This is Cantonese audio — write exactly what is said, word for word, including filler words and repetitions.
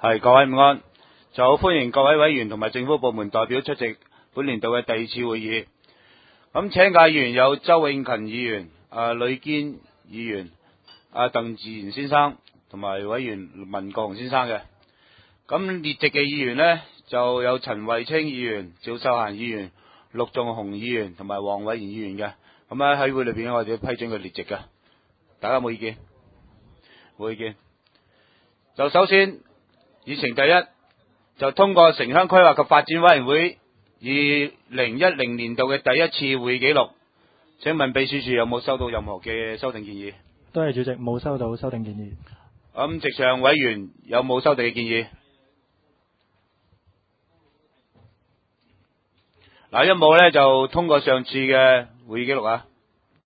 係，各位午安，就好歡迎各位委員同埋政府部門代表出席本年度嘅第二次會議。咁請假議員有周永勤議員、啊呂堅議員、啊鄧志賢先生同埋委員文國雄先生嘅。咁列席嘅議員呢，就有陳慧清議員、趙秀嫻議員、陸頌雄議員同埋黃偉賢議員嘅。咁咧喺會裏邊我哋批准佢列席嘅，大家冇意見？冇意見。就首先議程第一就通過城鄉規劃及發展委員會二零一零年度嘅第一次會議記錄。請問秘書處有冇收到任何嘅修訂建議？ 多謝主席，冇收到修訂建議。 咁席上委員有冇修訂嘅建議？嗱，一冇呢就通過上次嘅會議記錄啊。